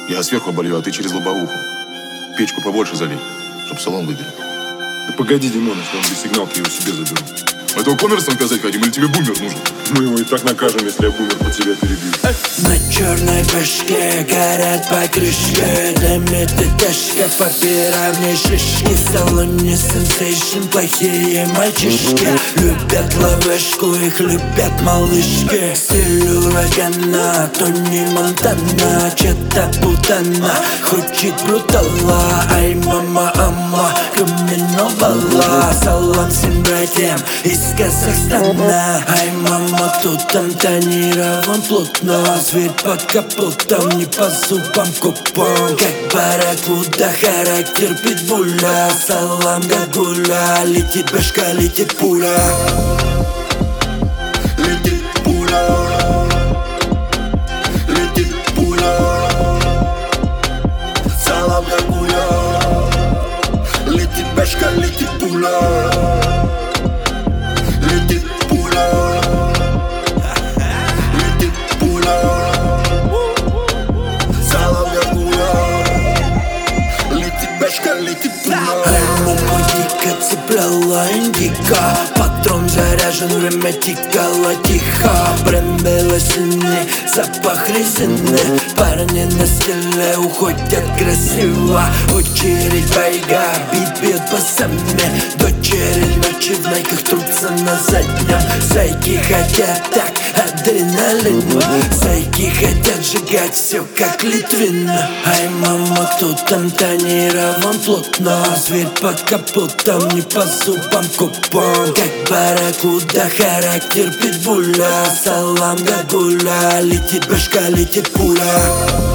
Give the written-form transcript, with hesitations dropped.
Я сверху болью, а ты через лобовуху. Печку побольше залей, чтоб салон выгорел. Да погоди, Димоныч, там без сигналки его себе заберу. Этого коммерсом наказать хотим или тебе бумер нужен? Мы его и так накажем, если я бумер под себя перебью. На черной башке горят покрышки, дымит и тяжко по пирамне шишки. В салоне сенсейшн, плохие мальчишки любят ловушку, их любят малышки. Стиль урагана, Тони Монтана, чета путана, хочет брутала. Ай, мама, ама, каменобала. Салам всем братьям из Казахстана. Ай, мама, тут там тонирован плотно. Зверь под капотом, не по зубам купон. Как барракуда, характер питбуля. Салам гагуля, летит башка, летит пуля. Летит пуля. Летит пуля. Салам гагуля, летит башка, летит пуля. Летит пуля. Летит пуля. Салам гагуля, летит башка, летит пуля. Мама дико цепляла индика. Патрон заряжен, время тикало тихо. Бренд белосины, запах резины. Парни на стиле уходят красиво. Очередь байга, бит бьет басами. Дочери ночи в найках трутся на заднем. Зайки хотят так, адреналин. Зайки хотят сжигать все как Литвина. Ай, мама, кто там тонирован плотно. Зверь под капотом, не по зубам купон. Как барракуда, характер питбуля. Салам гагуля, летит башка, летит пуля.